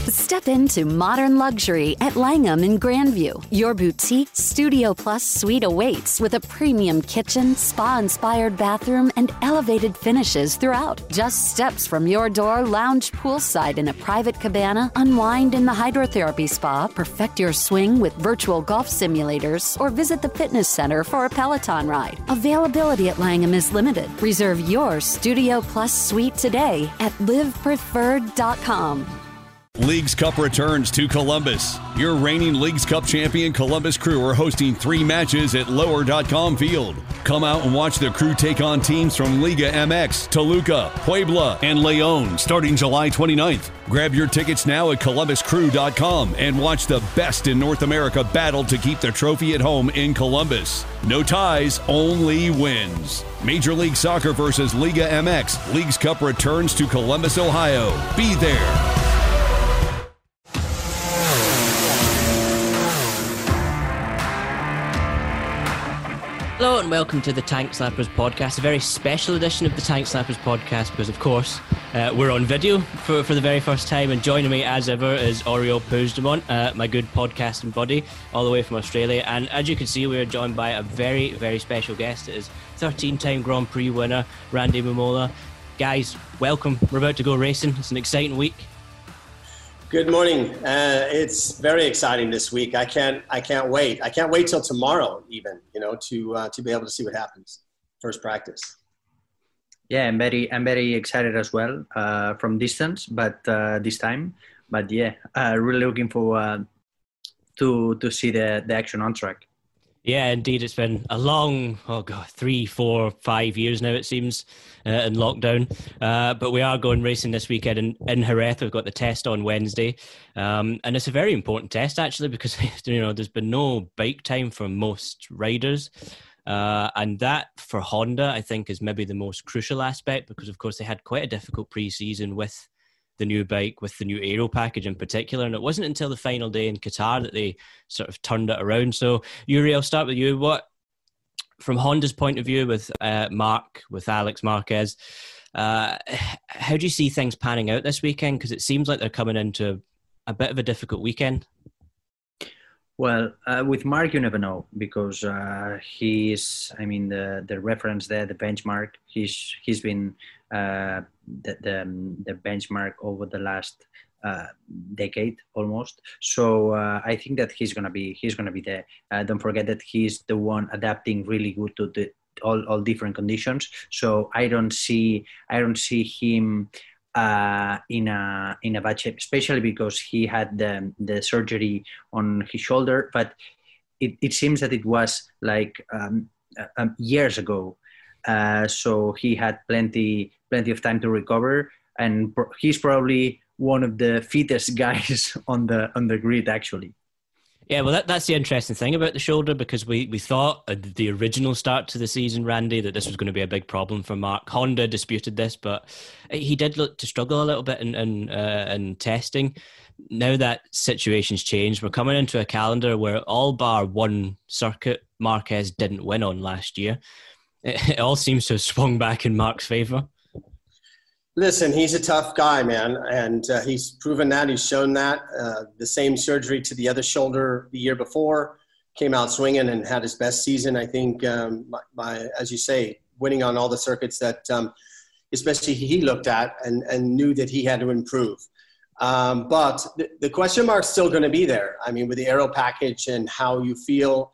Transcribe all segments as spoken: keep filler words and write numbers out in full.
Step into modern luxury at Langham in Grandview. Your boutique Studio Plus suite awaits with a premium kitchen, spa-inspired bathroom, and elevated finishes throughout. Just steps from your door, lounge poolside in a private cabana, unwind in the hydrotherapy spa, perfect your swing with virtual golf simulators, or visit the fitness center for a Peloton ride. Availability at Langham is limited. Reserve your Studio Plus suite today at live preferred dot com. Leagues Cup returns to Columbus. Your reigning Leagues Cup champion Columbus Crew are hosting three matches at lower dot com Field. Come out and watch the Crew take on teams from Liga M X, Toluca, Puebla, and León starting July twenty-ninth. Grab your tickets now at columbus crew dot com and watch the best in North America battle to keep the trophy at home in Columbus. No ties, only wins. Major League Soccer versus Liga M X. Leagues Cup returns to Columbus, Ohio. Be there. Hello and welcome to the Tank Slappers podcast, a very special edition of the Tank Slappers podcast because, of course, uh, we're on video for, for the very first time, and joining me as ever is Oriol Puigdemont, uh, my good podcasting buddy, all the way from Australia. And as you can see, we are joined by a very, very special guest. It is thirteen-time Grand Prix winner, Randy Mamola. Guys, welcome. We're about to go racing. It's an exciting week. Good morning. Uh, it's very exciting this week. I can't. I can't wait. I can't wait till tomorrow, even. You know, to uh, to be able to see what happens. First practice. Yeah, I'm very. I'm very excited as well uh, from distance, but uh, this time. But yeah, uh, really looking forward uh, to to see the the action on track. Yeah, indeed. It's been a long, oh God, three, four, five years now, it seems, uh, in lockdown. Uh, but we are going racing this weekend in, in Jerez. We've got the test on Wednesday. Um, and it's a very important test, actually, because, you know, there's been no bike time for most riders. Uh, and that, for Honda, I think, is maybe the most crucial aspect because, of course, they had quite a difficult pre-season with the new bike, with the new aero package in particular. And it wasn't until the final day in Qatar that they sort of turned it around. So, Yuri, I'll start with you. What, from Honda's point of view with uh, Marc, with Alex Marquez, uh, how do you see things panning out this weekend? Because it seems like they're coming into a bit of a difficult weekend. Well, uh, with Marc, you never know because uh, he's, I mean, the, the reference there, the benchmark, he's he's been uh, the, the the benchmark over the last uh, decade almost. So uh, I think that he's gonna be he's gonna be there. Uh, don't forget that he's the one adapting really good to the all, all different conditions. So I don't see I don't see him uh, in a in a bad shape, especially because he had the the surgery on his shoulder. But it, it seems that it was like um, uh, years ago. Uh, so he had plenty plenty of time to recover, and pro- he's probably one of the fittest guys on the on the grid, actually. Yeah, well, that, that's the interesting thing about the shoulder, because we, we thought at the original start to the season, Randy, that this was going to be a big problem for Marc. Honda disputed this, but he did look to struggle a little bit in in, uh, in testing. Now that situation's changed, we're coming into a calendar where all bar one circuit Marquez didn't win on last year. It, it all seems to have swung back in Marc's favour. Listen, he's a tough guy, man, and uh, he's proven that. He's shown that. Uh, the same surgery to the other shoulder the year before, came out swinging and had his best season, I think, um, by, by, as you say, winning on all the circuits that um, especially he looked at and, and knew that he had to improve. Um, but the, the question mark's still going to be there. I mean, with the aero package and how you feel,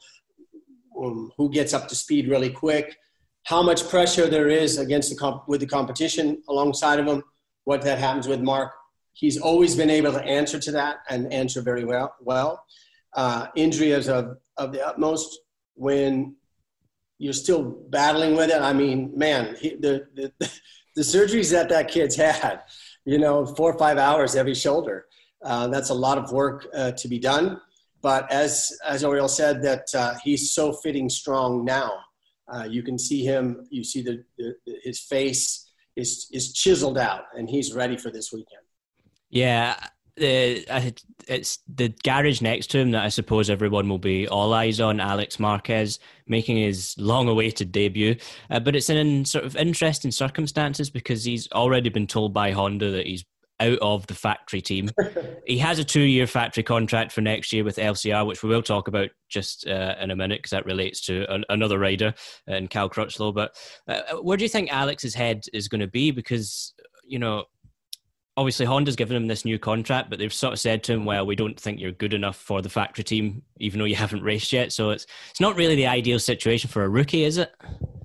um, who gets up to speed really quick, how much pressure there is against the comp- with the competition alongside of him, what that happens with Marc. He's always been able to answer to that and answer very well. Well, uh, injury is of, of the utmost when you're still battling with it. I mean, man, he, the, the the surgeries that that kid's had, you know, four or five hours every shoulder. Uh, that's a lot of work uh, to be done. But as as Oriol said, that uh, he's so fitting strong now. Uh, you can see him, you see the, the, his face is is chiseled out, and he's ready for this weekend. Yeah, uh, it's the garage next to him that I suppose everyone will be all eyes on, Alex Marquez, making his long-awaited debut. Uh, but it's in sort of interesting circumstances because he's already been told by Honda that he's out of the factory team. He has a two-year factory contract for next year with L C R, which we will talk about just uh, in a minute because that relates to an, another rider in Cal Crutchlow. But uh, where do you think Alex's head is going to be? Because, you know, obviously Honda's given him this new contract, but they've sort of said to him, well, we don't think you're good enough for the factory team, even though you haven't raced yet. So it's it's not really the ideal situation for a rookie, is it?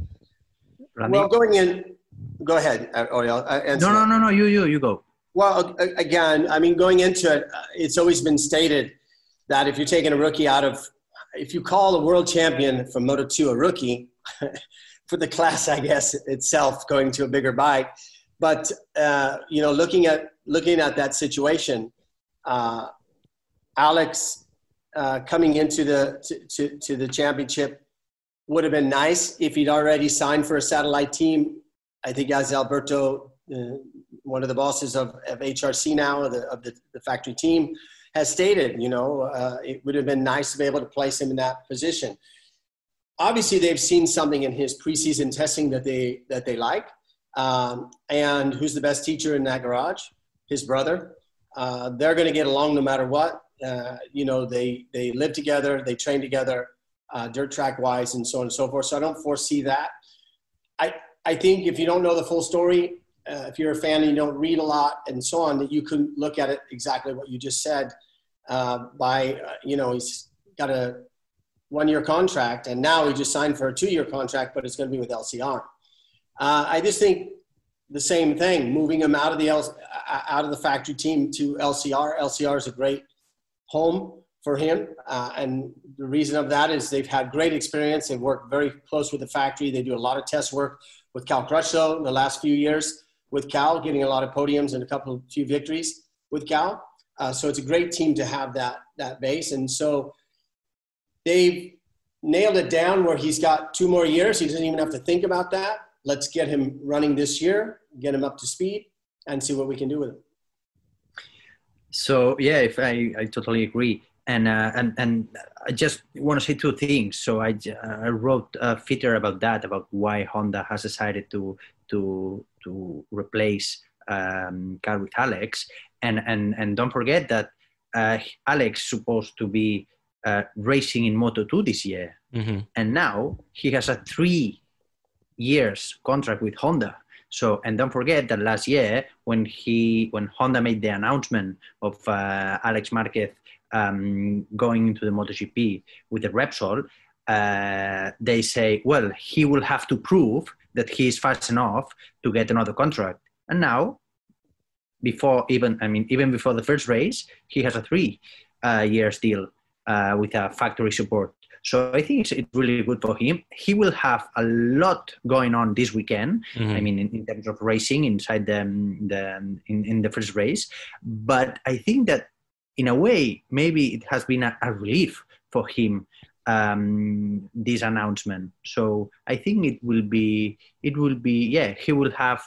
Well, going in, go ahead, Oriol. No, no, no, no, you, you, you go. Well, again, I mean, going into it, it's always been stated that if you're taking a rookie out of, if you call a world champion from Moto two a rookie, for the class, I guess, itself, going to a bigger bike. But, uh, you know, looking at looking at that situation, uh, Alex uh, coming into the to, to, to the championship would have been nice if he'd already signed for a satellite team. I think as Alberto, uh, one of the bosses of, of H R C now, of the, of the, the factory team, has stated, you know, uh, it would have been nice to be able to place him in that position. Obviously, they've seen something in his preseason testing that they that they like. Um, and who's the best teacher in that garage? His brother. Uh, they're going to get along no matter what. Uh, you know, they, they live together, they train together, uh, dirt track wise, and so on and so forth. So I don't foresee that. I, I think if you don't know the full story, uh, if you're a fan and you don't read a lot and so on, that you can look at it exactly what you just said uh, by, uh, you know, he's got a one-year contract and now he just signed for a two-year contract, but it's going to be with L C R. Uh, I just think the same thing, moving him out of the L- out of the factory team to L C R. L C R is a great home for him, uh, and the reason of that is they've had great experience. They've worked very close with the factory. They do a lot of test work with Cal Crutchlow in the last few years with Cal, getting a lot of podiums and a couple of few victories with Cal. Uh, so it's a great team to have that that base, and so they've nailed it down where he's got two more years. He doesn't even have to think about that. Let's get him running this year, get him up to speed, and see what we can do with him. So yeah, if I, I totally agree, and uh, and and I just want to say two things. So I, uh, I wrote a feature about that, about why Honda has decided to to to replace um, Cal with Alex, and and and don't forget that uh, Alex supposed to be uh, racing in Moto two this year, mm-hmm. and now he has a three years contract with Honda. So, and don't forget that last year when he, when Honda made the announcement of uh, Alex Marquez um, going into the MotoGP with the Repsol, uh, they say, well, he will have to prove that he is fast enough to get another contract. And now, before even, I mean, even before the first race, he has a three uh, years deal uh, with a factory support. So I think it's, it's really good for him. He will have a lot going on this weekend. Mm-hmm. I mean, in, in terms of racing inside the, the in, in the first race. But I think that in a way, maybe it has been a, a relief for him, um, this announcement. So I think it will be, it will be, yeah, he will have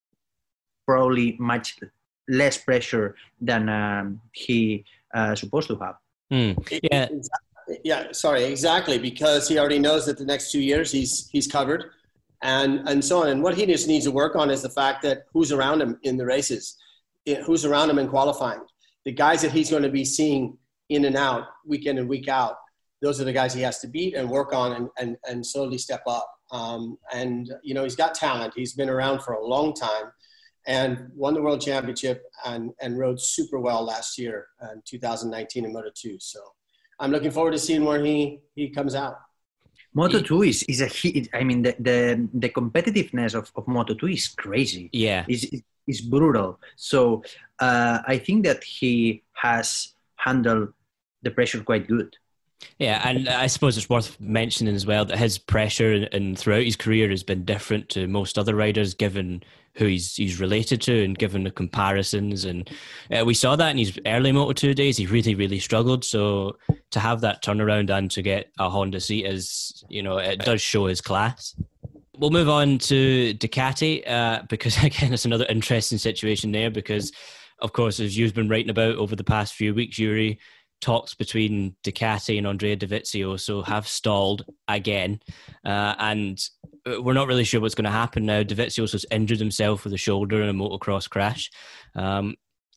probably much less pressure than um, he uh, supposed to have. Mm. Yeah. Yeah, sorry, exactly, because he already knows that the next two years he's he's covered, and and so on. And what he just needs to work on is the fact that who's around him in the races, who's around him in qualifying. The guys that he's going to be seeing in and out, week in and week out, those are the guys he has to beat and work on and and, and slowly step up. Um, and, you know, he's got talent. He's been around for a long time and won the World Championship and, and rode super well last year in two thousand nineteen in Moto two. So I'm looking forward to seeing where he, he comes out. Moto two is, is a hit. I mean, the, the, the competitiveness of, of Moto two is crazy. Yeah. It's, it's brutal. So uh, I think that he has handled the pressure quite good. Yeah, and I suppose it's worth mentioning as well that his pressure and throughout his career has been different to most other riders, given who he's he's related to and given the comparisons. And uh, we saw that in his early Moto two days. He really, really struggled. So to have that turnaround and to get a Honda seat is, you know, it does show his class. We'll move on to Ducati uh, because, again, it's another interesting situation there because, of course, as you've been writing about over the past few weeks, Yuri, talks between Ducati and Andrea Dovizioso have stalled again. Uh, and we're not really sure what's going to happen now. Dovizioso's injured himself with a shoulder in a motocross crash. Um,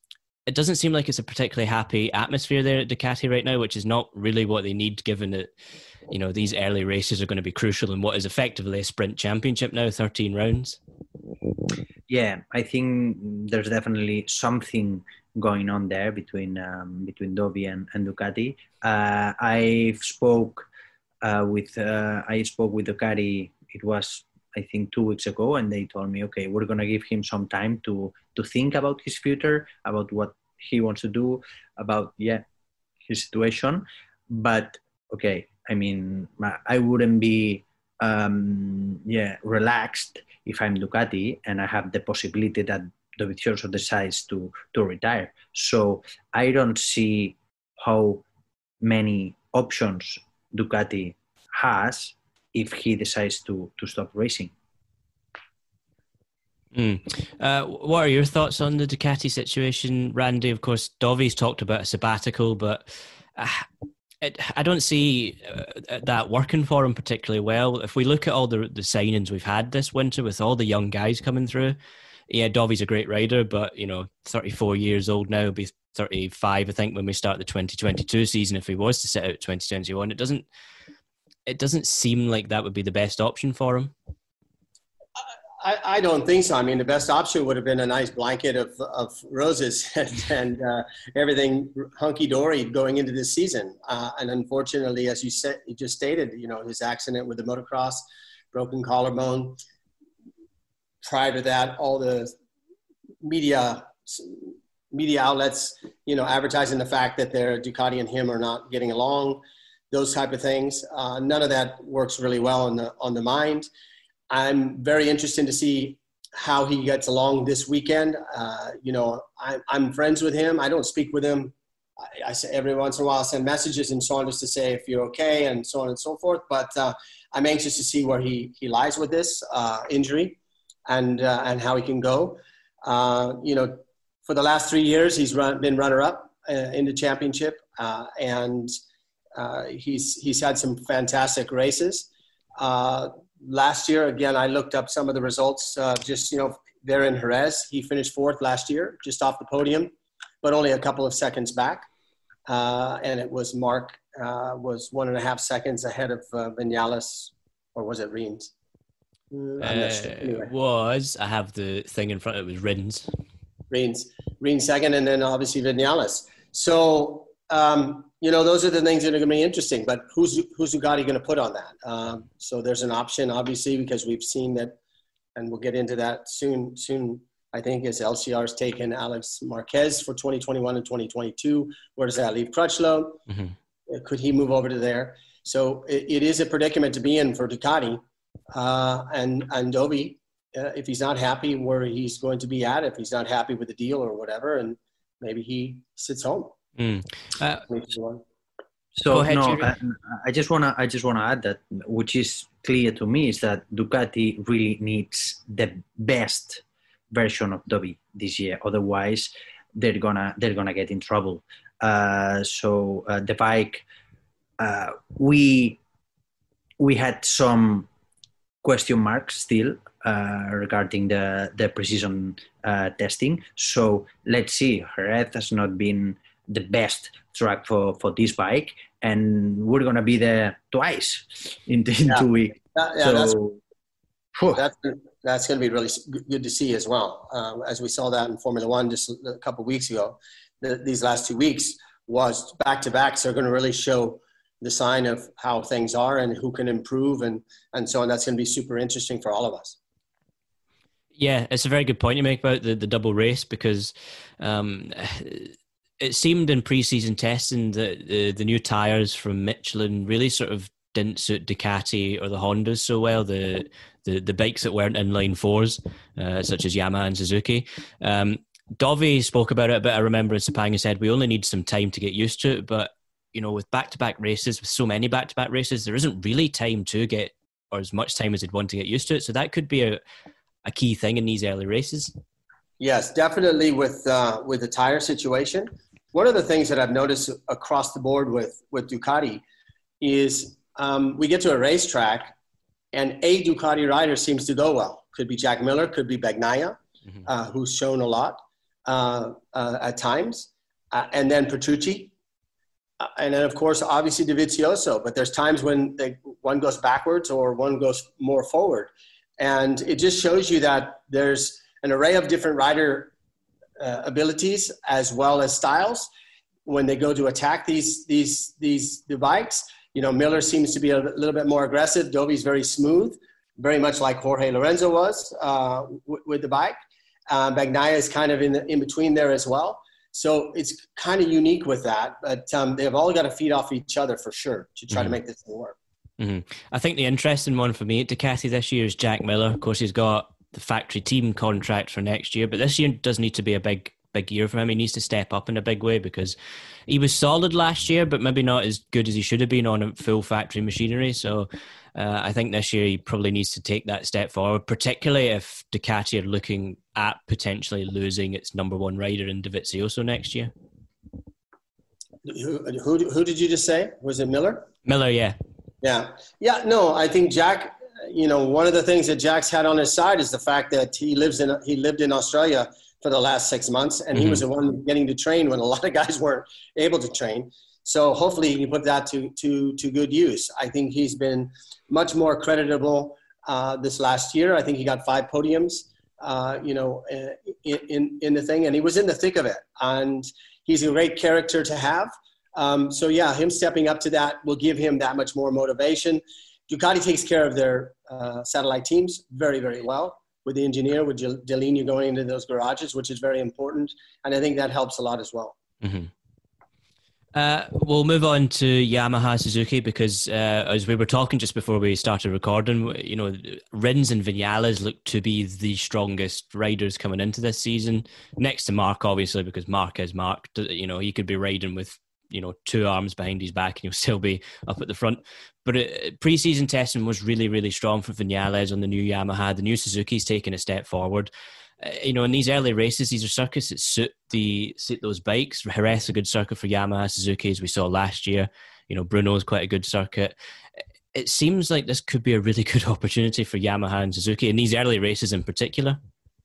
it doesn't seem like it's a particularly happy atmosphere there at Ducati right now, which is not really what they need, given that, you know, these early races are going to be crucial in what is effectively a sprint championship now, thirteen rounds. Yeah, I think there's definitely something going on there between um, between Dovi and, and Ducati. Uh, I spoke uh, with uh, I spoke with Ducati. It was, I think, two weeks ago, and they told me, okay, we're gonna give him some time to to think about his future, about what he wants to do, about yeah his situation. But okay, I mean, I wouldn't be um, yeah relaxed if I'm Ducati and I have the possibility that Dovizioso decides to to retire. So I don't see how many options Ducati has if he decides to to stop racing. Mm. Uh, what are your thoughts on the Ducati situation, Randy? Of course, Dovi's talked about a sabbatical, but uh, it, I don't see uh, that working for him particularly well. If we look at all the, the signings we've had this winter with all the young guys coming through, yeah, Dovi's a great rider, but, you know, thirty-four years old now, he'll be thirty-five, I think, when we start the twenty twenty-two season, if he was to sit out twenty twenty-one. It doesn't, it doesn't seem like that would be the best option for him. I, I don't think so. I mean, the best option would have been a nice blanket of, of roses and, and uh, everything hunky-dory going into this season. Uh, and unfortunately, as you said, you just stated, you know, his accident with the motocross, broken collarbone. Prior to that, all the media media outlets, you know, advertising the fact that their Ducati and him are not getting along, those type of things. Uh, none of that works really well on the on the mind. I'm very interested to see how he gets along this weekend. Uh, you know, I, I'm friends with him. I don't speak with him. I, I say every once in a while, I send messages and so on just to say if you're okay and so on and so forth. But uh, I'm anxious to see where he, he lies with this uh, injury and uh, and how he can go. Uh, you know, for the last three years, he's run, been runner-up uh, in the championship, uh, and uh, he's he's had some fantastic races. Uh, Last year, again, I looked up some of the results. Uh, just, you know, there in Jerez, he finished fourth last year, just off the podium, but only a couple of seconds back. Uh, and it was Mark uh, was one and a half seconds ahead of uh, Vinales, or was it Rins? Uh, sure. Anyway. Was I have the thing in front? It was Rins. Rins, Rins second, and then obviously Vinales. So. Um, you know, those are the things that are going to be interesting, but who's, who's Ducati going to put on that? Um, so there's an option, obviously, because we've seen that, and we'll get into that soon, soon, I think, as L C R's taken Alex Marquez for twenty twenty-one and twenty twenty-two. Where does that leave Crutchlow? Mm-hmm. Could he move over to there? So it, it is a predicament to be in for Ducati. Uh, and, and Dovi, uh, if he's not happy where he's going to be at, if he's not happy with the deal or whatever, and maybe he sits home. Mm. Uh, so ahead, no, I, I just wanna I just wanna add that, which is clear to me, is that Ducati really needs the best version of Dovi this year. Otherwise, they're gonna they're gonna get in trouble. Uh, so uh, the bike, uh, we we had some question marks still uh, regarding the the precision uh, testing. So let's see. Jerez has not been the best track for, for this bike, and we're going to be there twice in, in yeah. two weeks. That, yeah, so, that's, that's, that's going to be really good to see as well. Uh, as we saw that in Formula One just a couple of weeks ago, the, these last two weeks was back-to-back, so they're going to really show the sign of how things are and who can improve and, and so on. That's going to be super interesting for all of us. Yeah, it's a very good point you make about the, the double race, because um, it seemed in pre-season testing that the, the new tyres from Michelin really sort of didn't suit Ducati or the Hondas so well, the the, the bikes that weren't inline fours, uh, such as Yamaha and Suzuki. Um, Dovi spoke about it, but I remember in Sepang he said, we only need some time to get used to it. But, you know, with back-to-back races, with so many back-to-back races, there isn't really time to get, or as much time as they'd want to get used to it. So that could be a, a key thing in these early races. Yes, definitely with uh, with the tire situation. One of the things that I've noticed across the board with, with Ducati is um, we get to a racetrack and a Ducati rider seems to go well. Could be Jack Miller, could be Bagnaia, mm-hmm. uh, who's shown a lot. uh, uh, at times, uh, and then Petrucci. Uh, and then, of course, obviously Dovizioso. But there's times when they, one goes backwards or one goes more forward. And it just shows you that there's an array of different rider uh, abilities as well as styles when they go to attack these these these the bikes. You know, Miller seems to be a little bit more aggressive. Dovi's very smooth, very much like Jorge Lorenzo was uh, w- with the bike. Uh, Bagnaia is kind of in the, in between there as well. So it's kind of unique with that. But um, they've all got to feed off each other for sure to try mm-hmm. to make this thing work. Mm-hmm. I think the interesting one for me at Ducati this year is Jack Miller. Of course, he's got the factory team contract for next year, but this year does need to be a big, big year for him. He needs to step up in a big way because he was solid last year, but maybe not as good as he should have been on a full factory machinery. So uh, I think this year he probably needs to take that step forward, particularly if Ducati are looking at potentially losing its number one rider in Dovizioso next year. Who, who, who did you just say? Was it Miller? Miller, yeah. Yeah. Yeah, no, I think Jack, you know, one of the things that Jack's had on his side is the fact that he lives in, he lived in Australia for the last six months and mm-hmm. he was the one getting to train when a lot of guys weren't able to train. So hopefully he can put that to, to, to good use. I think he's been much more creditable uh, this last year. I think he got five podiums, uh, you know, in, in, in the thing, and he was in the thick of it. And he's a great character to have. Um, so, yeah, him stepping up to that will give him that much more motivation. Ducati takes care of their uh, satellite teams very, very well with the engineer, with Dell'Igna going into those garages, which is very important. And I think that helps a lot as well. Mm-hmm. Uh, we'll move on to Yamaha Suzuki because uh, as we were talking just before we started recording, you know, Rins and Vinales look to be the strongest riders coming into this season, next to Marc, obviously, because Marc is Marc. You know, he could be riding with, you know, two arms behind his back and he'll still be up at the front. But it, pre-season testing was really, really strong for Vinales on the new Yamaha. The new Suzuki's taken a step forward. Uh, you know, in these early races, these are circuits that suit the suit those bikes. Jerez is a good circuit for Yamaha, Suzuki, as we saw last year. You know, Brno is quite a good circuit. It seems like this could be a really good opportunity for Yamaha and Suzuki in these early races in particular.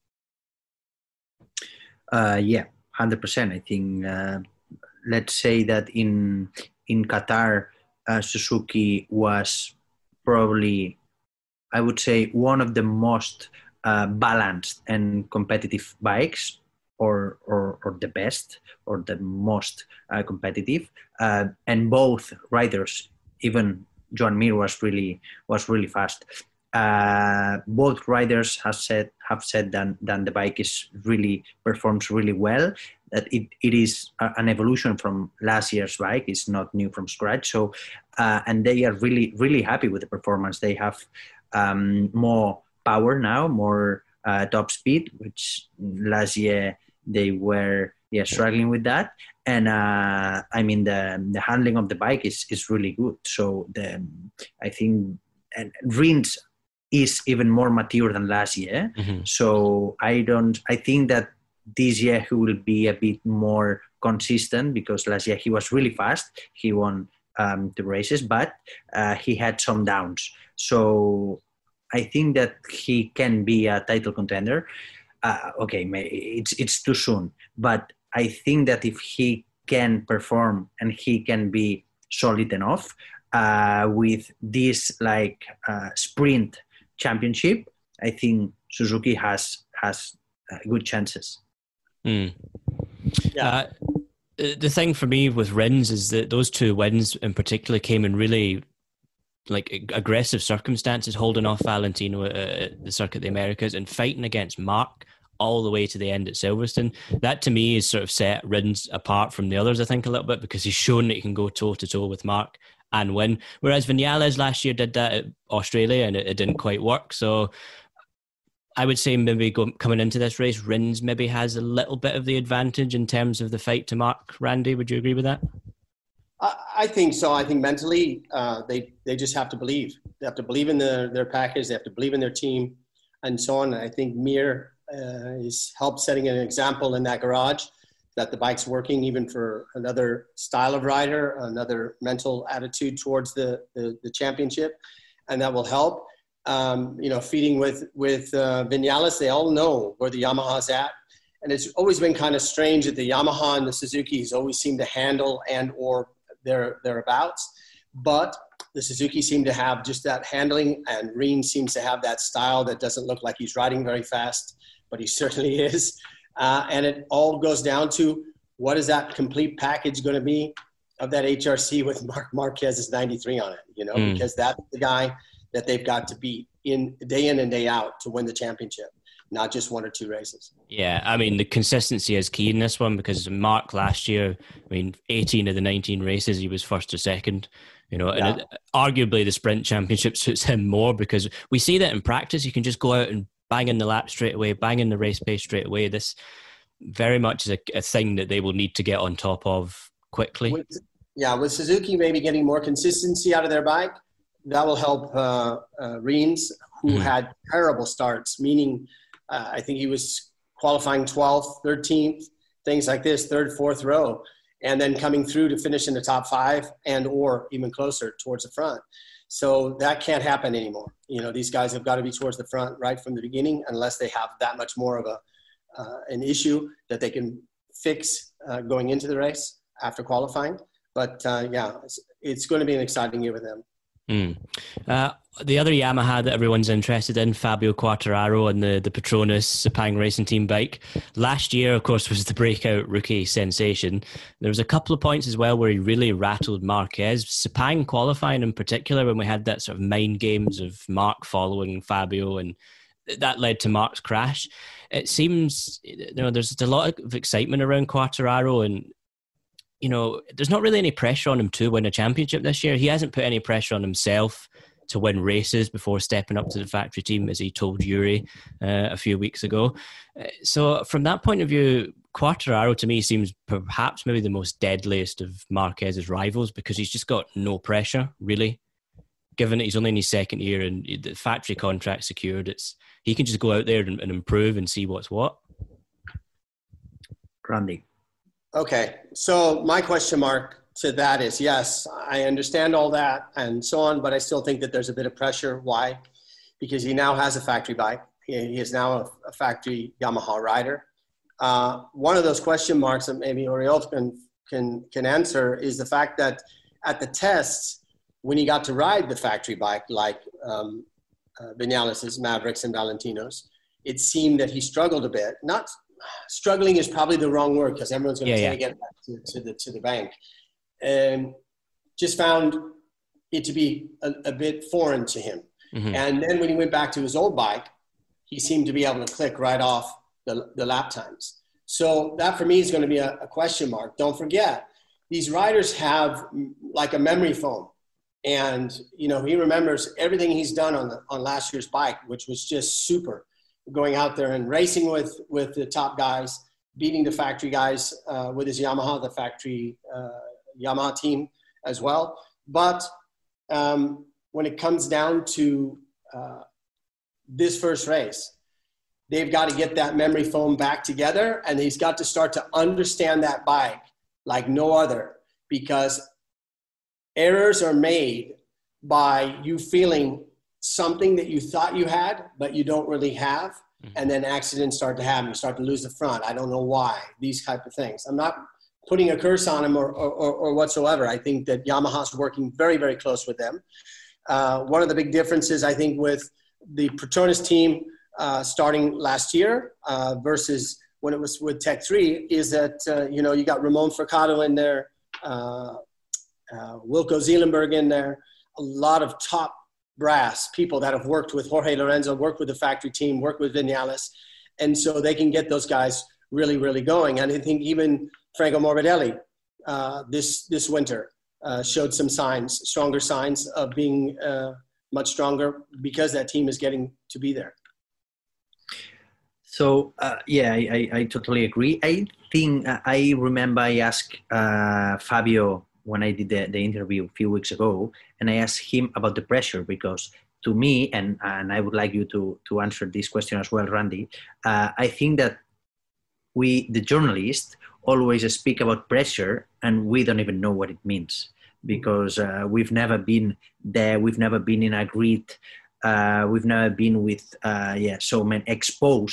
Uh, yeah, one hundred percent. I think, uh, let's say that in in Qatar, uh, Suzuki was probably, I would say, one of the most Uh, balanced and competitive bikes, or or, or the best, or the most uh, competitive. Uh, and both riders, even Joan Mir was really was really fast. Uh, both riders have said have said that, that the bike is really performs really well. That it, it is a, an evolution from last year's bike. It's not new from scratch. So uh, and they are really really happy with the performance. They have um, more power now, more uh, top speed, which last year they were yeah struggling with that. And uh, I mean the the handling of the bike is is really good. So the I think and Rins is even more mature than last year. Mm-hmm. So I don't. I think that this year he will be a bit more consistent because last year he was really fast. He won um, the races, but uh, he had some downs. So I think that he can be a title contender. Uh, okay, it's it's too soon, but I think that if he can perform and he can be solid enough uh, with this like uh, sprint championship, I think Suzuki has has uh, good chances. Mm. Yeah. Uh, the thing for me with Rins is that those two wins in particular came in really like aggressive circumstances, holding off Valentino at the Circuit of the Americas and fighting against Marc all the way to the end at Silverstone. That to me is sort of set Rins apart from the others, I think, a little bit, because he's shown that he can go toe to toe with Marc and win. Whereas Vinales last year did that at Australia and it, it didn't quite work. So I would say maybe go, coming into this race, Rins maybe has a little bit of the advantage in terms of the fight to Marc. Randy, would you agree with that? I think so. I think mentally, uh, they, they just have to believe. They have to believe in their, their package. They have to believe in their team and so on. And I think Mir uh, is helped setting an example in that garage that the bike's working even for another style of rider, another mental attitude towards the, the, the championship. And that will help. Um, you know, feeding with, with uh, Vinales, they all know where the Yamaha's at. And it's always been kind of strange that the Yamaha and the Suzuki's always seem to handle and or their thereabouts. But the Suzuki seem to have just that handling, and Reen seems to have that style that doesn't look like he's riding very fast, but he certainly is. Uh, and it all goes down to what is that complete package going to be of that H R C with Marc Marquez's ninety-three on it, you know, mm. because that's the guy that they've got to beat in day in and day out to win the championship, not just one or two races. Yeah, I mean, the consistency is key in this one, because Marc last year, I mean, eighteen of the nineteen races, he was first or second, you know, yeah. and it, arguably the sprint championship suits him more, because we see that in practice. You can just go out and bang in the lap straight away, bang in the race pace straight away. This very much is a, a thing that they will need to get on top of quickly. With, yeah, with Suzuki maybe getting more consistency out of their bike, that will help uh, uh, Reen's, who mm. had terrible starts, meaning uh, I think he was qualifying twelfth, thirteenth, things like this, third, fourth row, and then coming through to finish in the top five and or even closer towards the front. So that can't happen anymore. You know, these guys have got to be towards the front right from the beginning, unless they have that much more of a uh, an issue that they can fix uh, going into the race after qualifying. But uh, yeah, it's, it's going to be an exciting year with them. Mm. Uh, the other Yamaha that everyone's interested in, Fabio Quartararo and the, the Petronas Sepang Racing Team bike. Last year, of course, was the breakout rookie sensation. There was a couple of points as well where he really rattled Marquez. Sepang qualifying in particular, when we had that sort of mind games of Marc following Fabio, and that led to Marc's crash. It seems, you know, there's a lot of excitement around Quartararo, and you know, there's not really any pressure on him to win a championship this year. He hasn't put any pressure on himself to win races before stepping up to the factory team, as he told Yuri uh, a few weeks ago. Uh, so from that point of view, Quartararo to me seems perhaps maybe the most deadliest of Marquez's rivals, because he's just got no pressure, really. Given that he's only in his second year and the factory contract secured, it's he can just go out there and, and improve and see what's what. Randy. Okay, so my question mark to that is, yes, I understand all that and so on, but I still think that there's a bit of pressure. Why? Because he now has a factory bike. He, he is now a, a factory Yamaha rider. Uh, one of those question marks that maybe Oriol can, can, can answer is the fact that at the tests, when he got to ride the factory bike, like um, uh, Vinales' Mavericks and Valentinos, it seemed that he struggled a bit. Not struggling is probably the wrong word, because everyone's going to yeah, take yeah. it back to, to the to the bank. And just found it to be a, a bit foreign to him. Mm-hmm. And then when he went back to his old bike, he seemed to be able to click right off the, the lap times. So that for me is going to be a, a question mark. Don't forget, these riders have like a memory foam. And, you know, he remembers everything he's done on the, on last year's bike, which was just super. Going out there and racing with, with the top guys, beating the factory guys uh, with his Yamaha, the factory uh, Yamaha team as well. But um, when it comes down to uh, this first race, they've got to get that memory foam back together, and he's got to start to understand that bike like no other, because errors are made by you feeling something that you thought you had, but you don't really have. Mm-hmm. And then accidents start to happen. You start to lose the front. I don't know why, these type of things. I'm not putting a curse on him or, or, or whatsoever. I think that Yamaha's working very, very close with them. Uh, one of the big differences, I think, with the Petronas team uh, starting last year uh, versus when it was with Tech three is that, uh, you know, you got Ramon Furcado in there, uh, uh, Wilco Zeelenberg in there, a lot of top brass people that have worked with Jorge Lorenzo, worked with the factory team, worked with Vinales. And so they can get those guys really, really going. And I think even Franco Morbidelli uh, this, this winter uh, showed some signs, stronger signs of being uh, much stronger, because that team is getting to be there. So, uh, yeah, I, I, I totally agree. I think uh, I remember I asked uh, Fabio when I did the, the interview a few weeks ago, and I asked him about the pressure, because to me, and, and I would like you to, to answer this question as well, Randy, uh, I think that we, the journalists, always speak about pressure and we don't even know what it means, because uh, we've never been there, we've never been in a grid, uh, we've never been with, uh, yeah, so many exposed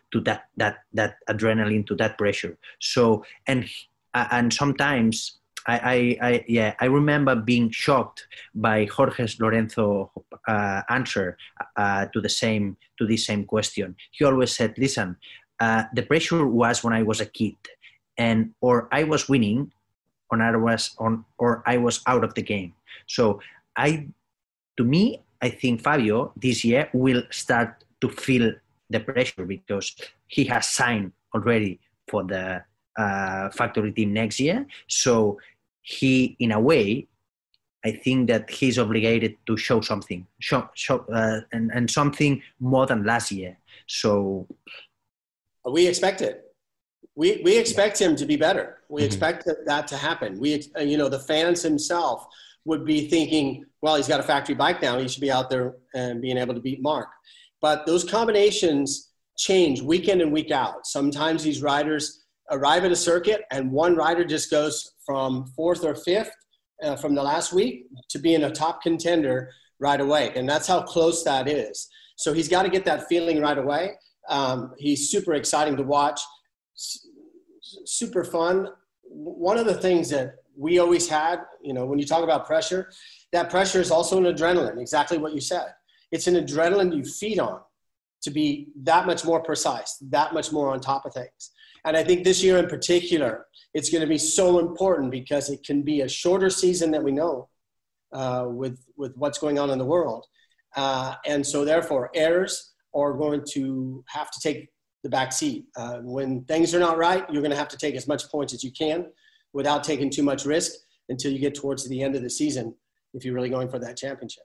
to that that that adrenaline, to that pressure. So and and sometimes I, I, I yeah I remember being shocked by Jorge Lorenzo uh, answer uh, to the same to this same question. He always said, "Listen, uh, the pressure was when I was a kid, and or I was winning, or I was on, or I was out of the game. So I, to me, I think Fabio this year will start to feel the pressure because he has signed already for the uh, factory team next year. So he, in a way, I think that he's obligated to show something, show, show uh, and, and something more than last year. So we expect it. We we expect him to be better. We mm-hmm. expect that to happen. We, you know, the fans himself would be thinking, well, he's got a factory bike now. He should be out there and being able to beat Marc. But those combinations change week in and week out. Sometimes these riders arrive at a circuit and one rider just goes from fourth or fifth uh, from the last week to being a top contender right away. And that's how close that is. So he's got to get that feeling right away. Um, he's super exciting to watch, S- super fun. One of the things that we always had, you know, when you talk about pressure, that pressure is also an adrenaline, exactly what you said. It's an adrenaline you feed on to be that much more precise, that much more on top of things. And I think this year in particular, it's going to be so important because it can be a shorter season that we know uh, with, with what's going on in the world. Uh, and so therefore, errors are going to have to take the back seat. Uh, when things are not right, you're going to have to take as much points as you can without taking too much risk until you get towards the end of the season if you're really going for that championship.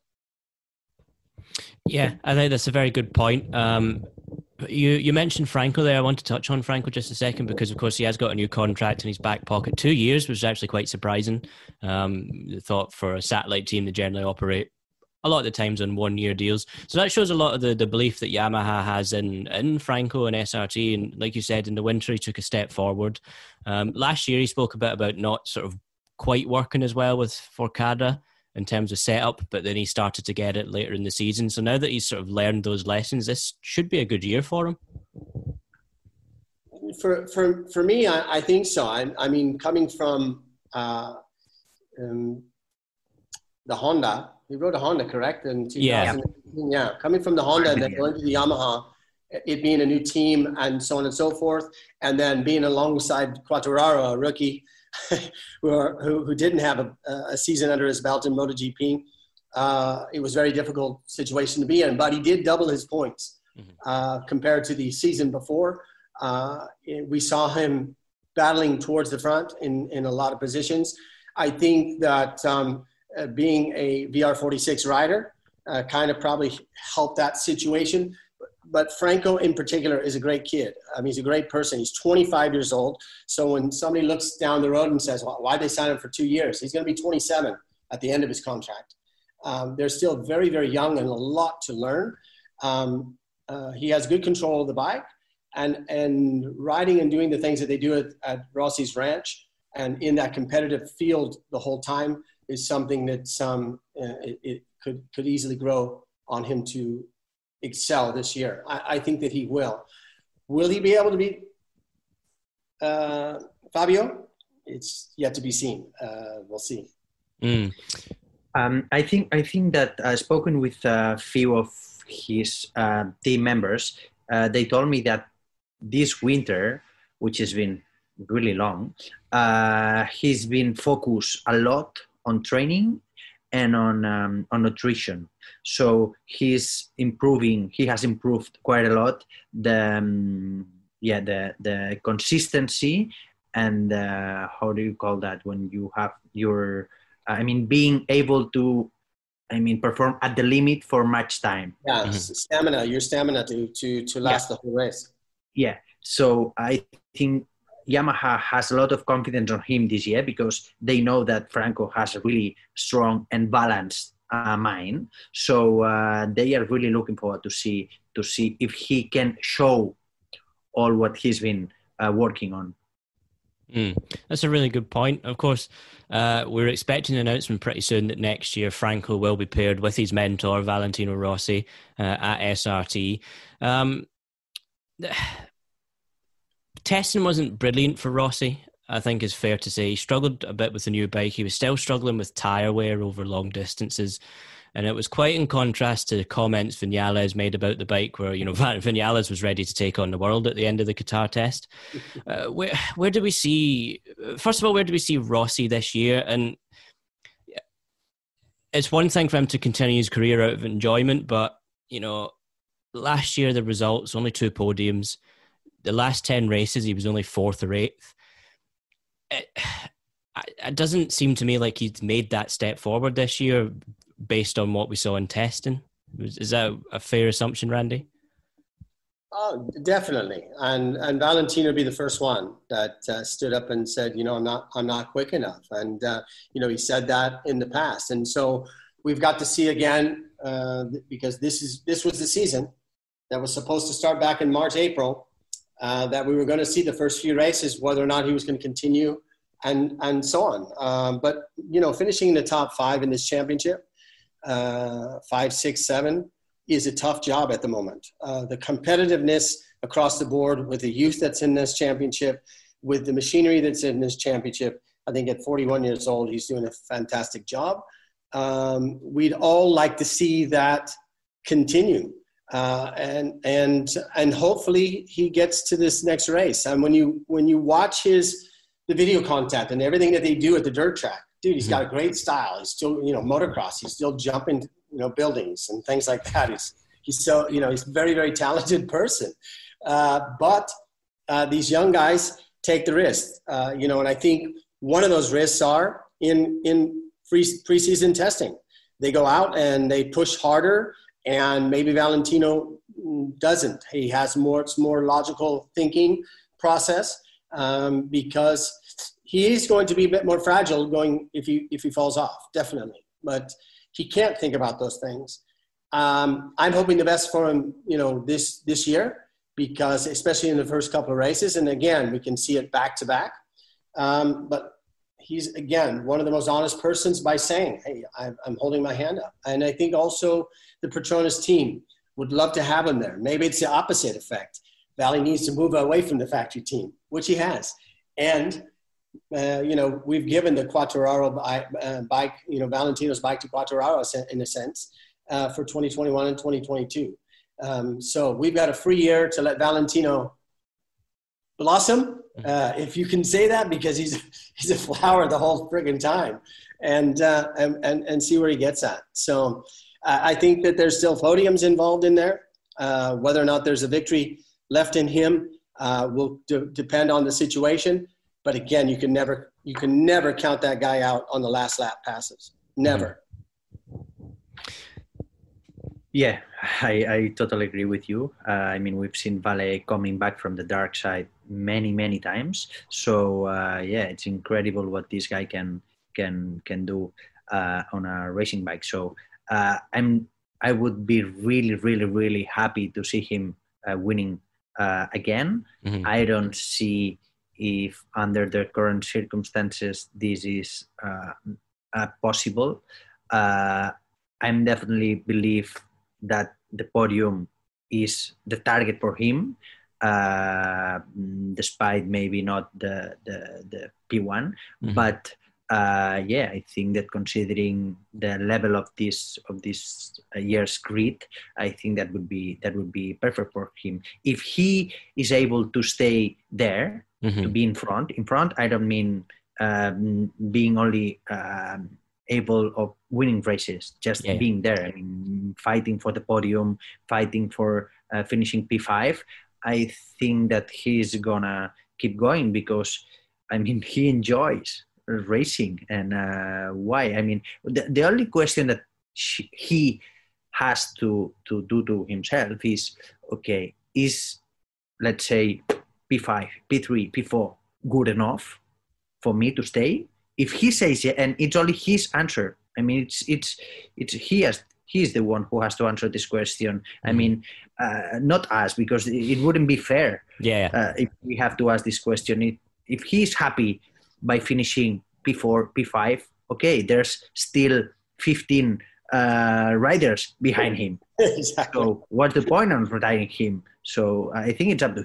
Yeah, I think that's a very good point. Um, you you mentioned Franco there. I want to touch on Franco just a second because, of course, he has got a new contract in his back pocket. Two years, which is actually quite surprising. Um, I thought for a satellite team, they generally operate a lot of the times on one-year deals. So that shows a lot of the, the belief that Yamaha has in, in Franco and S R T. And like you said, in the winter, he took a step forward. Um, last year, he spoke a bit about not sort of quite working as well with Forcada in terms of setup, but then he started to get it later in the season. So now that he's sort of learned those lessons, this should be a good year for him. For for for me, I, I think so. I, I mean, coming from uh, um, the Honda, he rode a Honda, correct? In two thousand eighteen, yeah. yeah. Coming from the Honda and then going to the Yamaha, it being a new team and so on and so forth, and then being alongside Quartararo, a rookie, who, are, who who didn't have a, a season under his belt in MotoGP. Uh, it was a very difficult situation to be in, but he did double his points mm-hmm. uh, compared to the season before. Uh, we saw him battling towards the front in, in a lot of positions. I think that um, uh, being a V R forty-six rider uh, kind of probably helped that situation. But Franco in particular is a great kid. I mean, he's a great person. He's twenty-five years old. So when somebody looks down the road and says, well, why'd they sign him for two years? He's going to be twenty-seven at the end of his contract. Um, they're still very, very young and a lot to learn. Um, uh, he has good control of the bike and, and riding and doing the things that they do at, at Rossi's ranch and in that competitive field the whole time is something that's um, it, it could, could easily grow on him to excel this year. I, I think that he will. Will he be able to beat uh, Fabio? It's yet to be seen. Uh, we'll see. Mm. Um, I think I think that I've spoken with a few of his uh, team members. Uh, they told me that this winter, which has been really long, uh, he's been focused a lot on training and on um, on nutrition. So he's improving. He has improved quite a lot. The um, yeah the the consistency and uh, how do you call that when you have your I mean being able to I mean perform at the limit for much time. Yeah, mm-hmm. stamina. Your stamina to to to last yeah. the whole race. Yeah. So I think Yamaha has a lot of confidence on him this year because they know that Franco has a really strong and balanced uh, mind. So uh, they are really looking forward to see to see if he can show all what he's been uh, working on. Mm, that's a really good point. Of course, uh, we're expecting an announcement pretty soon that next year Franco will be paired with his mentor, Valentino Rossi, uh, at S R T. Um, testing wasn't brilliant for Rossi, I think is fair to say. He struggled a bit with the new bike. He was still struggling with tyre wear over long distances. And it was quite in contrast to the comments Vinales made about the bike where, you know, Vinales was ready to take on the world at the end of the Qatar test. Uh, where where do we see, first of all, where do we see Rossi this year? And it's one thing for him to continue his career out of enjoyment, but, you know, last year the results, only two podiums. The last ten races, he was only fourth or eighth. It, it doesn't seem to me like he's made that step forward this year based on what we saw in testing. Is that a fair assumption, Randy? Oh, definitely. And and Valentino would be the first one that uh, stood up and said, you know, I'm not I'm not quick enough. And, uh, you know, he said that in the past. And so we've got to see again, uh, because this is this was the season that was supposed to start back in March, April, uh, that we were going to see the first few races, whether or not he was going to continue and, and so on. Um, but, you know, finishing in the top five in this championship, uh, five, six, seven, is a tough job at the moment. Uh, the competitiveness across the board with the youth that's in this championship, with the machinery that's in this championship, I think at forty-one years old, he's doing a fantastic job. Um, we'd all like to see that continue. Uh, and, and, and hopefully he gets to this next race. And when you, when you watch his, the video content and everything that they do at the dirt track, dude, he's got a great style. He's still, you know, motocross. He's still jumping, you know, buildings and things like that. He's, he's so, you know, he's a very, very talented person. Uh, but uh, these young guys take the risk, uh, you know, and I think one of those risks are in, in pre preseason testing. They go out and they push harder, and maybe Valentino doesn't. He has more, it's more logical thinking process um, because he is going to be a bit more fragile going if he if he falls off, definitely. But he can't think about those things. Um, I'm hoping the best for him, you know, this this year, because especially in the first couple of races, and again we can see it back to back. Um, but he's again one of the most honest persons by saying, "Hey, I'm, I'm holding my hand up." And I think also the Petronas team would love to have him there. Maybe it's the opposite effect. Valley needs to move away from the factory team, which he has, and. Uh, you know, we've given the Quartararo uh, bike, you know, Valentino's bike to Quartararo in a sense uh, for twenty twenty-one and twenty twenty-two. Um, so we've got a free year to let Valentino blossom, uh, if you can say that, because he's he's a flower the whole friggin' time, and uh, and, and and see where he gets at. So uh, I think that there's still podiums involved in there. Uh, whether or not there's a victory left in him uh, will de- depend on the situation. But again, you can never you can never count that guy out on the last lap passes. Never. Yeah, I, I totally agree with you. Uh, I mean, we've seen Vale coming back from the dark side many, many times. So uh, yeah, it's incredible what this guy can can can do uh, on a racing bike. So uh, I'm I would be really, really, really happy to see him uh, winning uh, again. Mm-hmm. I don't see. If under the current circumstances this is uh, uh, possible, uh, I'm definitely believe that the podium is the target for him, uh, despite maybe not the the, the P one. Mm-hmm. But uh, yeah, I think that considering the level of this of this year's grid, I think that would be that would be perfect for him if he is able to stay there. Mm-hmm. To be in front. In front, I don't mean um, being only um, able of winning races, just yeah. being there. I mean, fighting for the podium, fighting for uh, finishing P five. I think that he's gonna keep going because, I mean, he enjoys racing. And uh, why? I mean, the, the only question that she, he has to, to do to himself is, okay, is, let's say, P five, P three, P four good enough for me to stay? If he says yeah, and it's only his answer. I mean, it's it's it's he has he's the one who has to answer this question. Mm-hmm. I mean, uh, not us, because it, it wouldn't be fair. Yeah. Uh, if we have to ask this question, it, if he's happy by finishing P four, P five, okay, there's still fifteen uh, riders behind him. Exactly. So what's the point of retiring him? So I think it's up to him.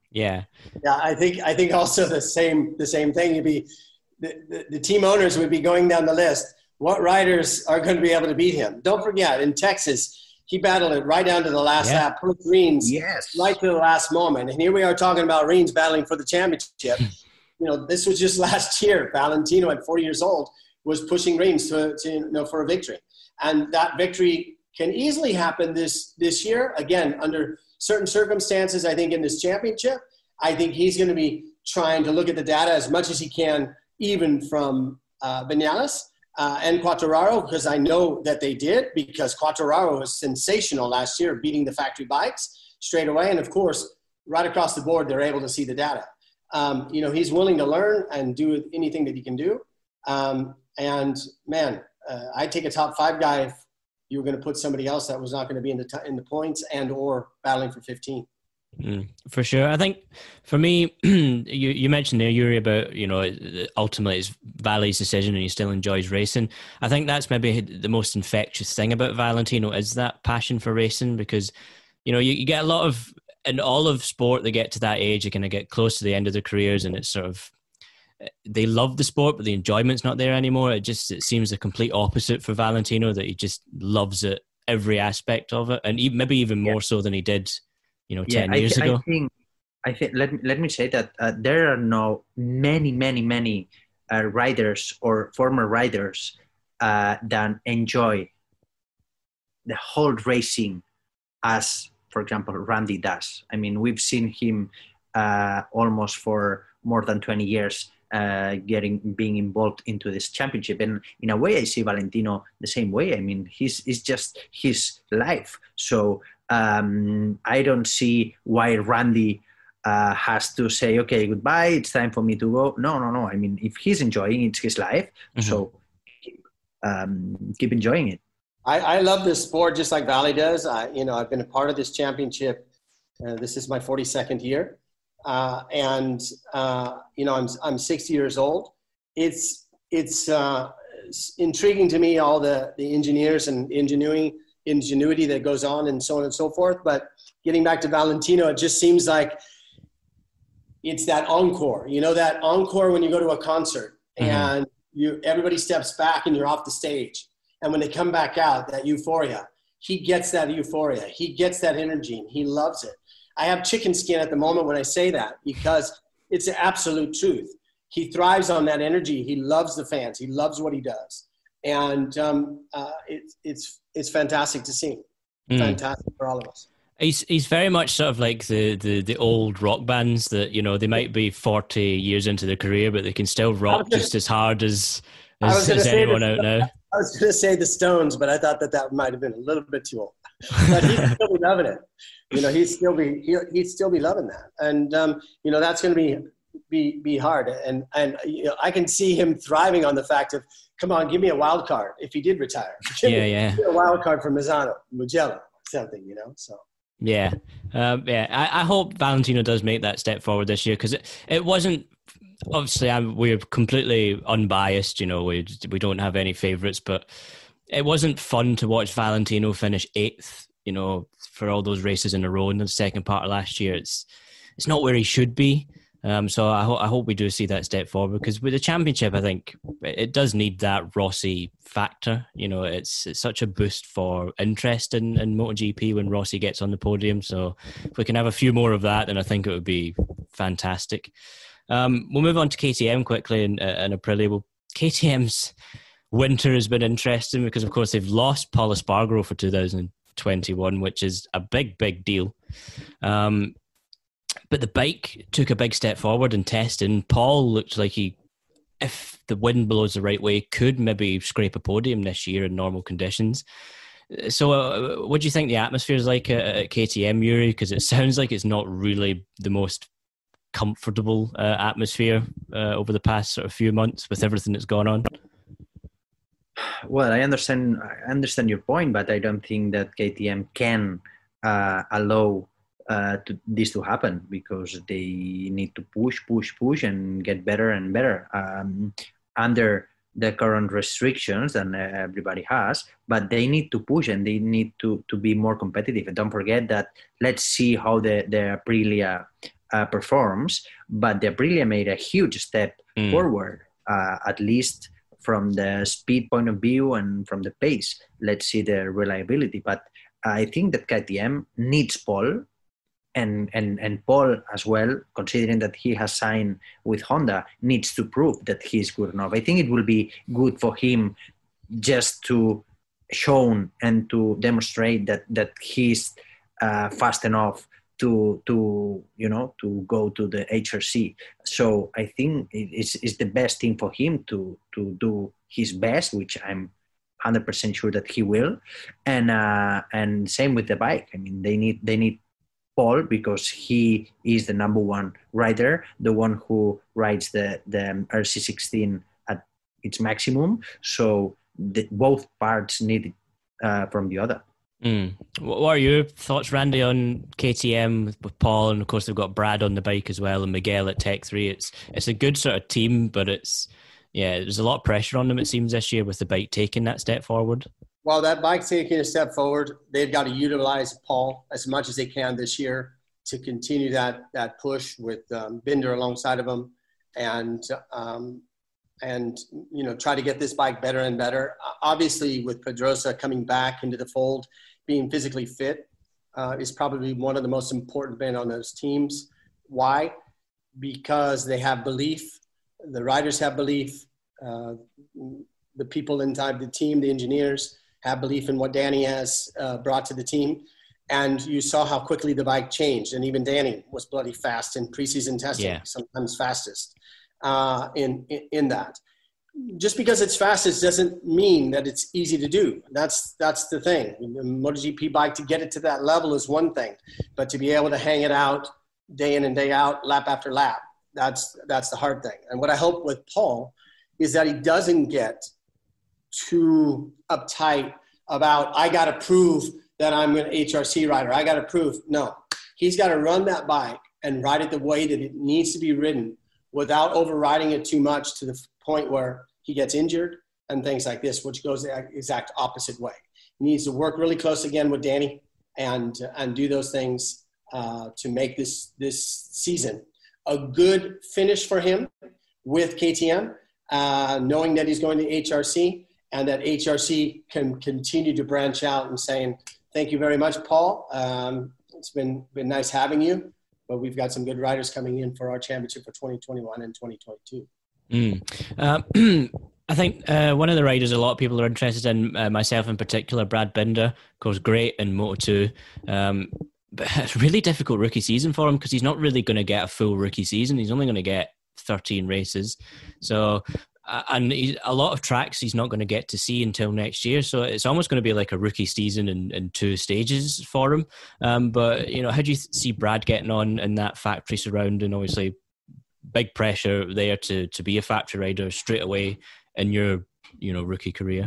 Yeah. Yeah, I think I think also the same the same thing. You'd be the, the, the team owners would be going down the list. What riders are going to be able to beat him? Don't forget, in Texas, he battled it right down to the last yeah. lap, pushed Rins yes. right to the last moment. And here we are talking about Rins battling for the championship. You know, this was just last year. Valentino, at forty years old, was pushing Rins to, to you know for a victory, and that victory can easily happen this this year. Again, under certain circumstances, I think in this championship, I think he's going to be trying to look at the data as much as he can, even from uh, Vinales uh, and Quartararo, because I know that they did, because Quartararo was sensational last year, beating the factory bikes straight away. And of course, right across the board, they're able to see the data. Um, you know, he's willing to learn and do anything that he can do. Um, and man, uh, I'd take a top five guy if you were going to put somebody else that was not going to be in the t- in the points and or battling for fifteen. Mm, for sure. I think for me, you you mentioned there, Yuri, about, you know, ultimately it's Vali's decision and he still enjoys racing. I think that's maybe the most infectious thing about Valentino is that passion for racing, because, you know, you, you get a lot of, in all of sport, they get to that age, they kind of get close to the end of their careers and it's sort of, they love the sport, but the enjoyment's not there anymore. It just, it seems the complete opposite for Valentino, that he just loves it, every aspect of it. And even, maybe even more yeah. so than he did, you know, ten yeah, years I, ago. I think, I think, let me, let me say that uh, there are now many, many, many uh, riders or former riders uh, that enjoy the whole racing as, for example, Randy does. I mean, we've seen him uh, almost for more than twenty years uh, getting being involved into this championship. And in a way, I see Valentino the same way. I mean, he's it's just his life. So um, I don't see why Randy uh, has to say, okay, goodbye, it's time for me to go. No, no, no. I mean, if he's enjoying it, it's his life. Mm-hmm. So um, keep enjoying it. I, I love this sport just like Vali does. I, you know, I've been a part of this championship. Uh, this is my forty-second year. Uh, and, uh, you know, I'm, I'm sixty years old. It's, it's, uh, it's intriguing to me, all the, the engineers and ingenuity, ingenuity that goes on and so on and so forth. But getting back to Valentino, it just seems like it's that encore, you know, that encore when you go to a concert mm-hmm. and you, everybody steps back and you're off the stage. And when they come back out, that euphoria, he gets that euphoria. He gets that energy and he loves it. I have chicken skin at the moment when I say that, because it's the absolute truth. He thrives on that energy. He loves the fans. He loves what he does. And um, uh, it, it's it's fantastic to see. Mm. Fantastic for all of us. He's he's very much sort of like the, the, the old rock bands that, you know, they might be forty years into their career, but they can still rock just, just as hard as, as, as anyone the, out now. I was going to say the Stones, but I thought that that might have been a little bit too old. But he'd still be loving it. You know, he'd still be he, he'd still be loving that, and um, you know that's going to be be be hard. And and you know, I can see him thriving on the fact of, come on, give me a wild card if he did retire. Give yeah, me, yeah. Give me a wild card for Misano, Mugello, something. You know, so. Yeah, um, yeah. I, I hope Valentino does make that step forward this year, because it, it wasn't. Obviously, I'm, we're completely unbiased. You know, we we don't have any favourites, but it wasn't fun to watch Valentino finish eighth. You know, for all those races in a row in the second part of last year, it's it's not where he should be. Um, so I, ho- I hope we do see that step forward, because with the championship, I think it does need that Rossi factor. You know, it's it's such a boost for interest in, in MotoGP when Rossi gets on the podium. So if we can have a few more of that, then I think it would be fantastic. Um, we'll move on to K T M quickly in, uh, in Aprilia. Well, K T M's winter has been interesting because, of course, they've lost Paul Espargaro for two thousand twenty-one, which is a big, big deal. Um, but the bike took a big step forward in testing. Paul looked like he, if the wind blows the right way, could maybe scrape a podium this year in normal conditions. So uh, what do you think the atmosphere is like at, at K T M, Yuri? Because it sounds like it's not really the most comfortable uh, atmosphere uh, over the past sort of few months with everything that's gone on. Well, I understand. I understand your point, but I don't think that K T M can uh, allow uh, to, this to happen, because they need to push, push, push, and get better and better um, under the current restrictions that everybody has. But they need to push and they need to, to be more competitive. And don't forget that. Let's see how the the Aprilia uh, performs, but the Aprilia made a huge step mm. forward, uh, at least from the speed point of view and from the pace. Let's see the reliability. But I think that K T M needs Paul, and, and, and Paul as well, considering that he has signed with Honda, needs to prove that he's good enough. I think it will be good for him just to show and to demonstrate that, that he's uh, fast enough to to you know to go to the H R C. So I think it's, it's the best thing for him to to do his best, which I'm one hundred percent sure that he will. And uh, and same with the bike. I mean, they need they need Paul because he is the number one rider, the one who rides the the R C sixteen at its maximum. So the, both parts need uh, from the other. Mm. What are your thoughts, Randy, on K T M with, with Paul, and of course they've got Brad on the bike as well, and Miguel at Tech three. It's it's a good sort of team, but it's yeah, there's a lot of pressure on them, it seems, this year with the bike taking that step forward. Well, that bike taking a step forward, they've got to utilize Paul as much as they can this year to continue that that push with um, Binder alongside of him, and um, and you know try to get this bike better and better. Obviously, with Pedrosa coming back into the fold, being physically fit uh, is probably one of the most important men on those teams. Why? Because they have belief. The riders have belief. Uh, the people inside the team, the engineers, have belief in what Danny has uh, brought to the team. And you saw how quickly the bike changed. And even Danny was bloody fast in preseason testing, yeah. sometimes fastest uh, in, in in that. Just because it's fastest doesn't mean that it's easy to do. That's that's the thing. The MotoGP bike, to get it to that level is one thing, but to be able to hang it out day in and day out, lap after lap, that's that's the hard thing. And what I hope with Paul is that he doesn't get too uptight about, I got to prove that I'm an H R C rider. I got to prove. No, he's got to run that bike and ride it the way that it needs to be ridden without overriding it too much to the point where he gets injured and things like this, which goes the exact opposite way. He needs to work really close again with Danny and and do those things uh, to make this this season a good finish for him with K T M, uh, knowing that he's going to H R C and that H R C can continue to branch out and saying, thank you very much, Paul. Um, it's been been nice having you, but we've got some good riders coming in for our championship for twenty twenty-one and twenty twenty-two. Mm. Uh, I think uh, one of the riders a lot of people are interested in, uh, myself in particular, Brad Binder, of course, great in Moto two. Um, but it's a really difficult rookie season for him because he's not really going to get a full rookie season. He's only going to get thirteen races. So, uh, and he, a lot of tracks he's not going to get to see until next year. So it's almost going to be like a rookie season in, in two stages for him. Um, but, you know, how do you see Brad getting on in that factory surrounding? Obviously, big pressure there to to be a factory rider straight away in your you know rookie career.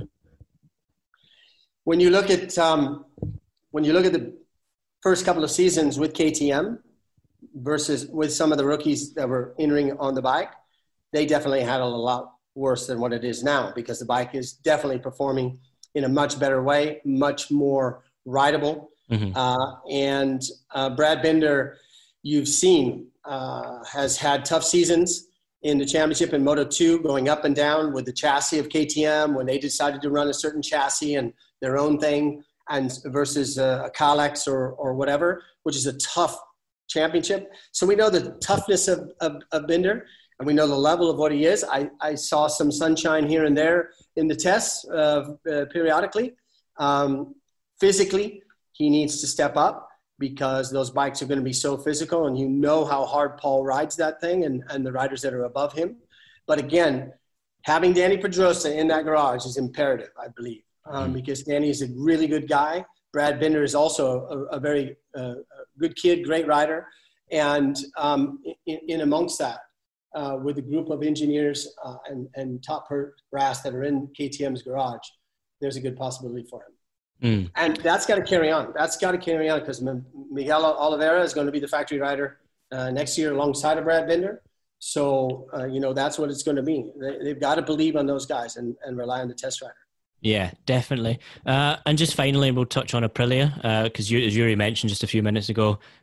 When you look at um, when you look at the first couple of seasons with K T M versus with some of the rookies that were entering on the bike, they definitely had a lot worse than what it is now because the bike is definitely performing in a much better way, much more rideable. Mm-hmm. Uh, and uh, Brad Binder, you've seen. Uh, has had tough seasons in the championship in Moto two, going up and down with the chassis of K T M when they decided to run a certain chassis and their own thing, and versus a, a Kalex or or whatever, which is a tough championship. So we know the toughness of, of, of Binder, and we know the level of what he is. I, I saw some sunshine here and there in the tests uh, uh, periodically. Um, physically, he needs to step up, because those bikes are going to be so physical, and you know how hard Paul rides that thing and, and the riders that are above him. But again, having Danny Pedrosa in that garage is imperative, I believe, um, mm-hmm. because Danny is a really good guy. Brad Binder is also a, a very uh, a good kid, great rider. And um, in, in amongst that, uh, with a group of engineers uh, and, and top brass that are in K T M's garage, there's a good possibility for him. Mm. And that's got to carry on. That's got to carry on because Miguel Oliveira is going to be the factory rider uh, next year alongside of Brad Binder. So, uh, you know, that's what it's going to be. They, they've got to believe on those guys and, and rely on the test rider. Yeah, definitely. Uh, and just finally, we'll touch on Aprilia because, uh, you, as Yuri mentioned just a few minutes ago,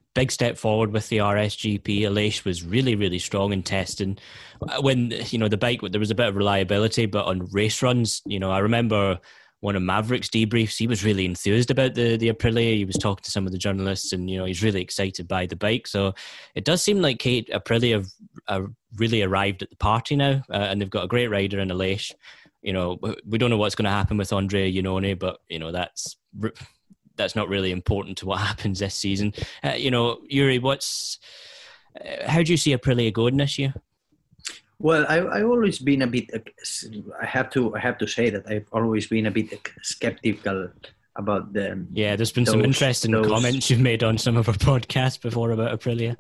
big step forward with the R S G P. Aleix was really, really strong in testing. When, you know, the bike, there was a bit of reliability, but on race runs, you know, I remember one of Maverick's debriefs, he was really enthused about the, the Aprilia. He was talking to some of the journalists and, you know, he's really excited by the bike. So it does seem like Kate Aprilia have, have really arrived at the party now, uh, and they've got a great rider in Aleix. You know, we don't know what's going to happen with Andrea Iannone, but, you know, that's that's not really important to what happens this season. Uh, you know, Yuri, what's uh, how do you see Aprilia going this year? Well, I, I've always been a bit. I have to. I have to say that I've always been a bit skeptical about the. Yeah, there's been those, some interesting those... comments you've made on some of our podcasts before about Aprilia.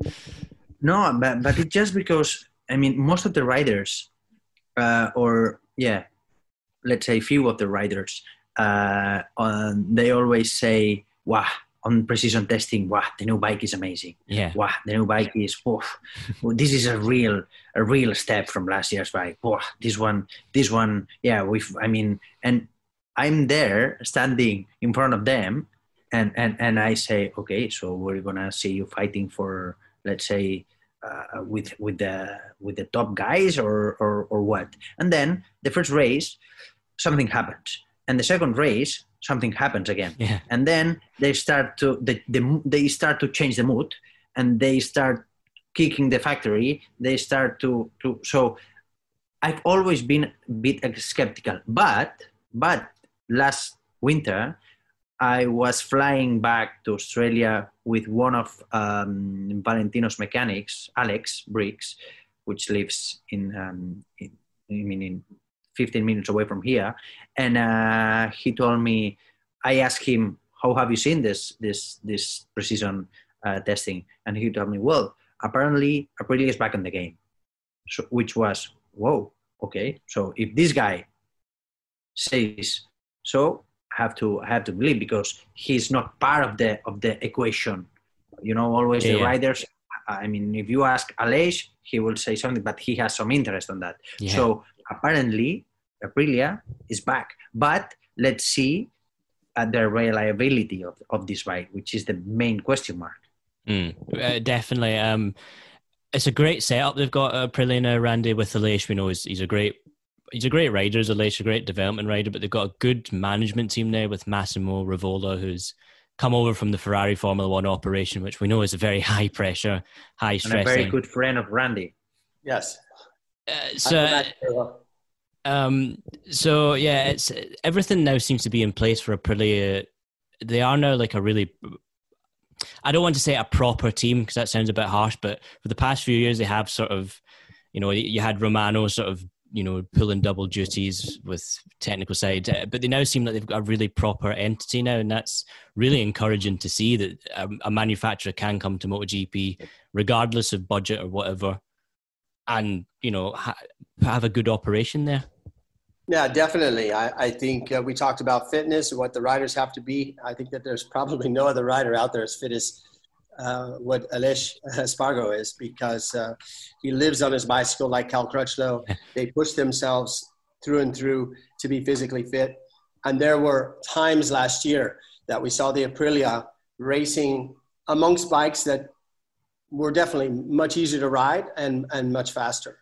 No, but but it's just because I mean most of the riders, uh, or yeah, let's say few of the riders, uh, on, they always say, "Wow." On precision testing, wow, the new bike is amazing. Yeah. Wow, the new bike is, wow, this is a real, a real step from last year's bike. Wow, this one, this one, yeah, we've, I mean, and I'm there standing in front of them and, and, and I say, okay, so we're going to see you fighting for, let's say, uh, with, with the, with the top guys or, or, or what? And then the first race, something happened. And the second race, something happens again. Yeah. And then they start to they, they, they start to change the mood and they start kicking the factory. They start to, to so I've always been a bit skeptical. But but last winter I was flying back to Australia with one of um, Valentino's mechanics, Alex Briggs, which lives in, um, in I mean in fifteen minutes away from here, and uh, he told me. I asked him, "How have you seen this this this precision uh, testing?" And he told me, "Well, apparently Aprilia is back in the game," so, which was whoa, okay. So if this guy says so, I have to I have to believe because he's not part of the of the equation. You know, always yeah. the riders. I mean, if you ask Aleix, he will say something, but he has some interest on that. Yeah. So apparently. Aprilia is back, but let's see at the reliability of, of this bike, which is the main question mark. Mm, uh, definitely. Um, it's a great setup they've got uh, Aprilia now, Randy, with Aleix. We know he's, he's a great he's a great rider, Aleix, a great development rider, but they've got a good management team now with Massimo Rivola, who's come over from the Ferrari Formula One operation, which we know is a very high pressure, high stress. And a very thing. good friend of Randy. Yes. Uh, so. Um, so yeah, it's everything now seems to be in place for Aprilia. They are now like a really, I don't want to say a proper team because that sounds a bit harsh, but for the past few years they have sort of, you know, you had Romano sort of, you know, pulling double duties with technical side, but they now seem like they've got a really proper entity now, and that's really encouraging to see that a, a manufacturer can come to MotoGP regardless of budget or whatever. And, you know, ha- have a good operation there. Yeah, definitely. I, I think uh, we talked about fitness and what the riders have to be. I think that there's probably no other rider out there as fit as uh, what Aleix Espargaro is because uh, he lives on his bicycle like Cal Crutchlow. They push themselves through and through to be physically fit. And there were times last year that we saw the Aprilia racing amongst bikes that were definitely much easier to ride and, and much faster.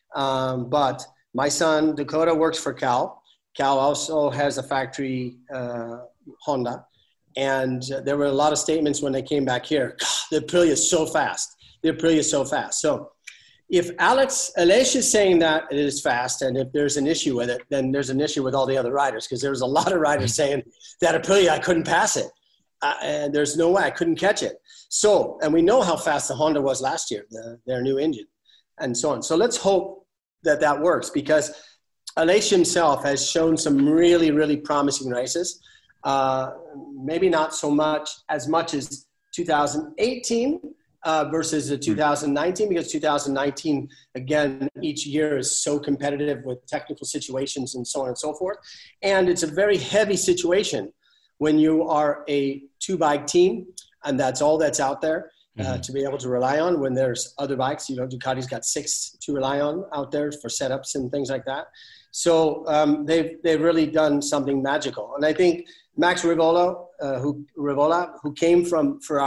Um, but my son, Dakota, works for Cal. Cal also has a factory uh, Honda. And uh, there were a lot of statements when they came back here. God, the Aprilia is so fast. The Aprilia is so fast. So if Alex Aleix is saying that it is fast, and if there's an issue with it, then there's an issue with all the other riders because there was a lot of riders saying that Aprilia, I couldn't pass it. Uh, and there's no way I couldn't catch it. So, and we know how fast the Honda was last year, the, their new engine, and so on. So let's hope that that works because Aleix himself has shown some really, really promising races. Uh, maybe not so much as much as two thousand eighteen uh, versus the two thousand nineteen because two thousand nineteen, again, each year is so competitive with technical situations and so on and so forth. And it's a very heavy situation when you are a two-bike team, and that's all that's out there uh, mm-hmm. to be able to rely on when there's other bikes. You know, Ducati's got six to rely on out there for setups and things like that. So um, they've they've really done something magical. And I think Max Rivola, uh, who Rivola, who came from Ferrari,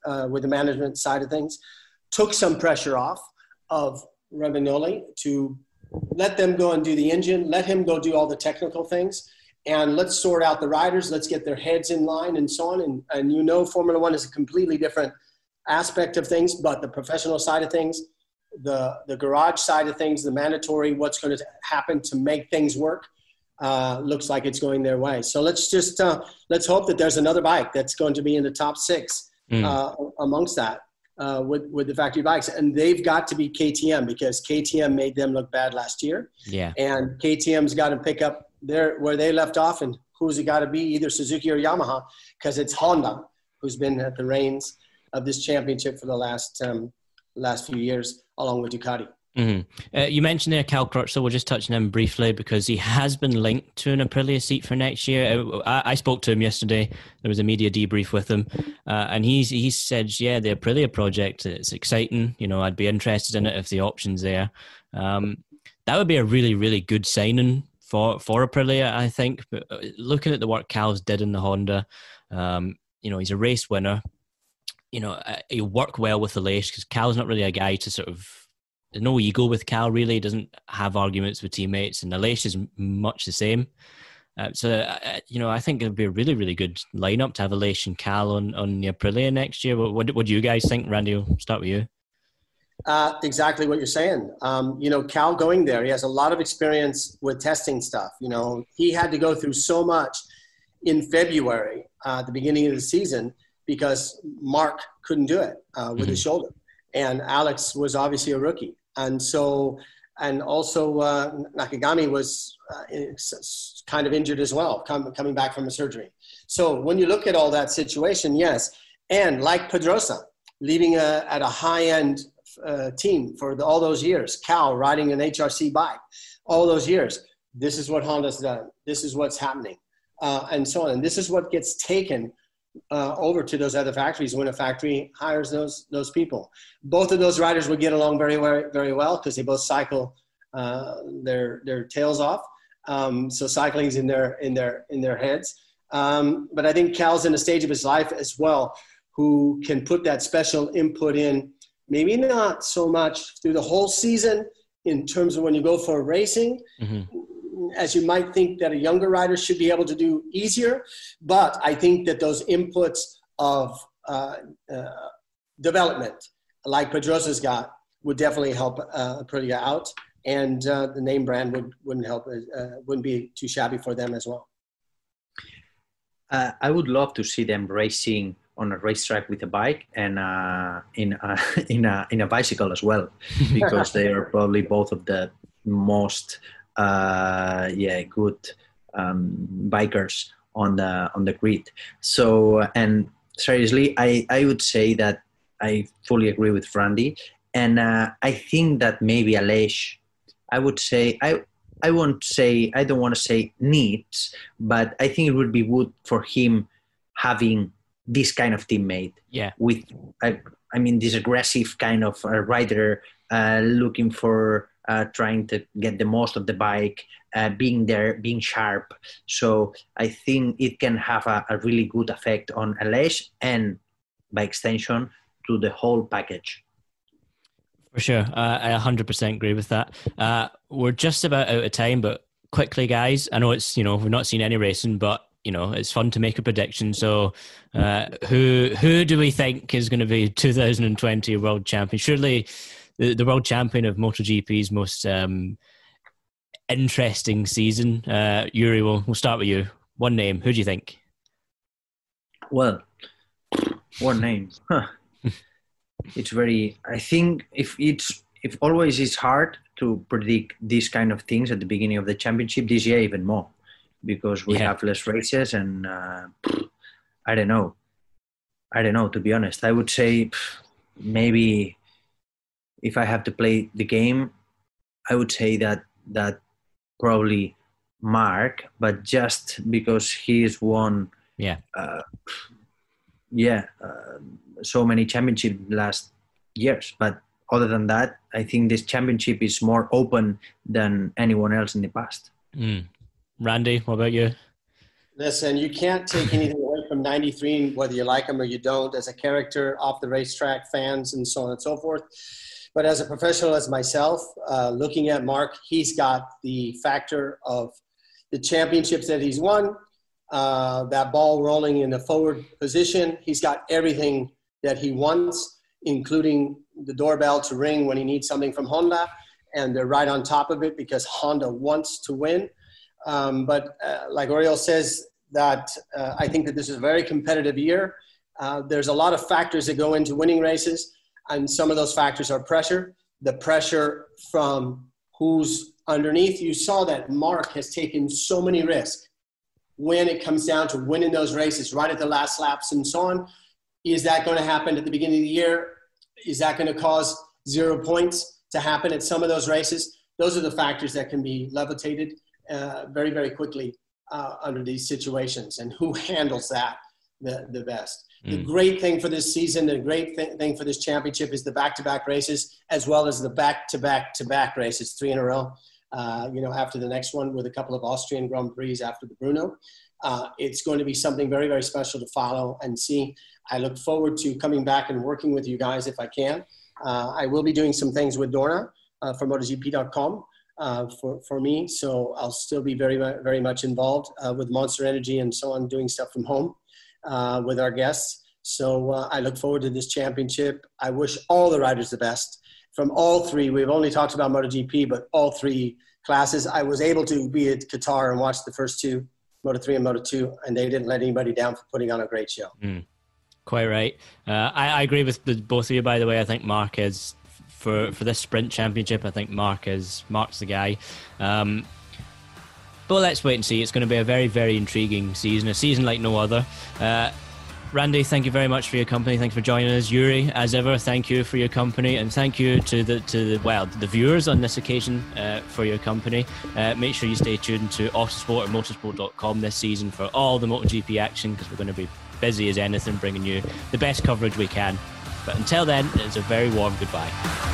uh, with the management side of things, took some pressure off of Romagnoli to let them go and do the engine, let him go do all the technical things, and let's sort out the riders, let's get their heads in line and so on. And, and you know, Formula One is a completely different aspect of things, but the professional side of things, the, the garage side of things, the mandatory, what's going to happen to make things work, uh, looks like it's going their way. So let's just, uh, let's hope that there's another bike that's going to be in the top six mm. uh, amongst that. Uh, with, with the factory bikes, and they've got to be K T M because K T M made them look bad last year. Yeah. And K T M's got to pick up their, where they left off, and who's it got to be, either Suzuki or Yamaha, because it's Honda who's been at the reins of this championship for the last, um, last few years, along with Ducati. Mm-hmm. Uh, you mentioned there Cal Crutchlow. We'll just touch on him briefly because he has been linked to an Aprilia seat for next year. I, I spoke to him yesterday. There was a media debrief with him, uh, and he's he said, "Yeah, the Aprilia project, it's exciting. You know, I'd be interested in it if the option's there." Um, that would be a really, really good signing for for Aprilia, I think. But looking at the work Cal's did in the Honda, um, you know, he's a race winner. You know, he'll work well with Aleix because Cal's not really a guy to sort of. There's no ego with Cal, really. He doesn't have arguments with teammates, and Aleix is much the same. Uh, so, uh, you know, I think it would be a really, really good lineup to have Aleix and Cal on, on the Aprilia next year. What, what, what do you guys think? Randy, we'll start with you. Uh, exactly what you're saying. Um, you know, Cal going there, he has a lot of experience with testing stuff. You know, he had to go through so much in February, uh, at the beginning of the season, because Mark couldn't do it uh, with mm-hmm. his shoulder. And Alex was obviously a rookie. And so, and also uh, Nakagami was uh, kind of injured as well, com- coming back from a surgery. So when you look at all that situation, yes. And like Pedrosa, leading a, at a high-end uh, team for the, all those years, Cal riding an H R C bike, all those years, this is what Honda's done. This is what's happening, uh, and so on. And this is what gets taken Uh, over to those other factories when a factory hires those those people. Both of those riders would get along very very, very well because they both cycle uh, their their tails off. Um, so cycling's in their in their in their heads. Um, but I think Cal's in a stage of his life as well who can put that special input in. Maybe not so much through the whole season in terms of when you go for racing. Mm-hmm. As you might think that a younger rider should be able to do easier. But I think that those inputs of uh, uh, development, like Pedrosa's got, would definitely help uh, Aprilia out. And uh, the name brand would, wouldn't help, uh, wouldn't be too shabby for them as well. Uh, I would love to see them racing on a racetrack with a bike and uh, in, a, in, a, in a bicycle as well, because they are probably both of the most uh yeah good um bikers on the on the grid. So, and seriously, i i would say that I fully agree with Randy, and uh I think that maybe Aleix, I would say i i won't say I don't want to say needs, but I think it would be good for him having this kind of teammate, yeah with I, I mean this aggressive kind of uh, rider, uh looking for Uh, trying to get the most of the bike, uh, being there, being sharp. So I think it can have a, a really good effect on Aleix and, by extension, to the whole package. For sure. Uh, I one hundred percent agree with that. Uh, we're just about out of time, but quickly, guys, I know it's, you know, we've not seen any racing, but, you know, it's fun to make a prediction. So uh, who who do we think is going to be two thousand twenty world champion? Surely the, the world champion of MotoGP's most um, interesting season. Uh, Yuri, we'll, we'll start with you. One name. Who do you think? Well, one name. Huh. It's very, I think if it's, if always it's hard to predict these kind of things at the beginning of the championship, this year even more, because we yeah. have less races and uh, I don't know. I don't know, to be honest. I would say maybe if I have to play the game, I would say that that probably Mark, but just because he's won yeah, uh, yeah, uh, so many championships last years. But other than that, I think this championship is more open than anyone else in the past. Mm. Randy, what about you? Listen, you can't take anything away from from ninety-three, whether you like him or you don't, as a character, off the racetrack, fans, and so on and so forth. But as a professional, as myself, uh, looking at Mark, he's got the factor of the championships that he's won, uh, that ball rolling in the forward position. He's got everything that he wants, including the doorbell to ring when he needs something from Honda, and they're right on top of it because Honda wants to win. Um, but uh, like Oriol says, that uh, I think that this is a very competitive year. Uh, there's a lot of factors that go into winning races, and some of those factors are pressure. The pressure from who's underneath. You saw that Mark has taken so many risks when it comes down to winning those races right at the last laps and so on. Is that going to happen at the beginning of the year? Is that going to cause zero points to happen at some of those races? Those are the factors that can be levitated uh, very, very quickly uh, under these situations. And who handles that the, the best? Mm. The great thing for this season, the great th- thing for this championship is the back-to-back races, as well as the back-to-back-to-back races, three in a row, uh, you know, after the next one with a couple of Austrian Grand Prix after the Brno. Uh, it's going to be something very, very special to follow and see. I look forward to coming back and working with you guys if I can. Uh, I will be doing some things with Dorna uh, for MotoGP dot com uh, for, for me. So I'll still be very, very much involved uh, with Monster Energy and so on, doing stuff from home uh, with our guests. So uh, I look forward to this championship. I wish all the riders the best from all three. We've only talked about MotoGP, but all three classes. I was able to be at Qatar and watch the first two, Moto three and Moto two, and they didn't let anybody down for putting on a great show. Mm, quite right. Uh, I, I agree with the, both of you, by the way. I think Mark is, for, for this sprint championship, I think Mark is Mark's the guy. Um, but let's wait and see. It's going to be a very, very intriguing season, a season like no other. Uh, Randy, thank you very much for your company. Thanks for joining us. Yuri, as ever, thank you for your company, and thank you to the to the well the viewers on this occasion uh, for your company. Uh, make sure you stay tuned to Autosport or motorsport dot com this season for all the MotoGP action, because we're going to be busy as anything, bringing you the best coverage we can. But until then, it's a very warm goodbye.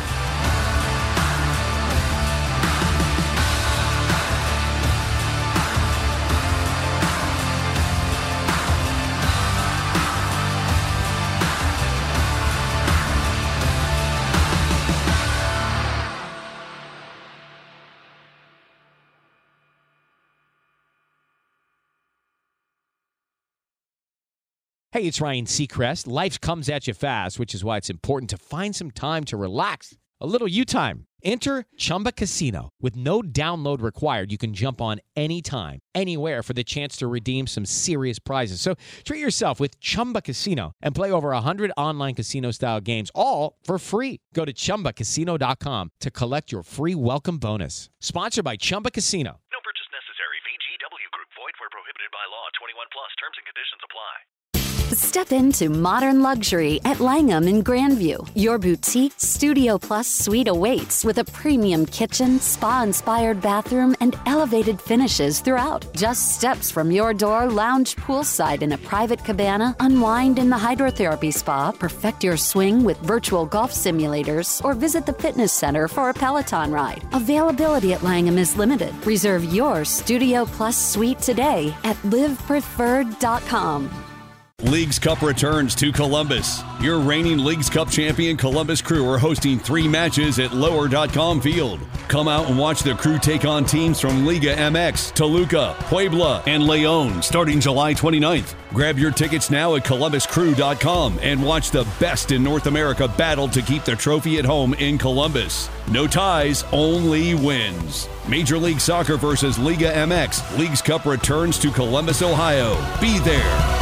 Hey, it's Ryan Seacrest. Life comes at you fast, which is why it's important to find some time to relax. A little you time. Enter Chumba Casino. With no download required, you can jump on anytime, anywhere for the chance to redeem some serious prizes. So treat yourself with Chumba Casino and play over one hundred online casino-style games, all for free. Go to Chumba Casino dot com to collect your free welcome bonus. Sponsored by Chumba Casino. No purchase necessary. V G W Group. Void where prohibited by law. twenty-one plus. Terms and conditions apply. Step into modern luxury at Langham in Grandview. Your boutique Studio Plus suite awaits with a premium kitchen, spa-inspired bathroom, and elevated finishes throughout. Just steps from your door, lounge poolside in a private cabana, unwind in the hydrotherapy spa, perfect your swing with virtual golf simulators, or visit the fitness center for a Peloton ride. Availability at Langham is limited. Reserve your Studio Plus suite today at live preferred dot com. Leagues Cup returns to Columbus. Your reigning Leagues Cup champion Columbus Crew are hosting three matches at lower dot com field. Come out and watch the crew take on teams from Liga M X, Toluca, Puebla, and Leon starting July twenty-ninth. Grab your tickets now at columbus crew dot com and watch the best in North America battle to keep the trophy at home in Columbus. No ties, only wins. Major League Soccer versus Liga M X. Leagues Cup returns to Columbus, Ohio. Be there.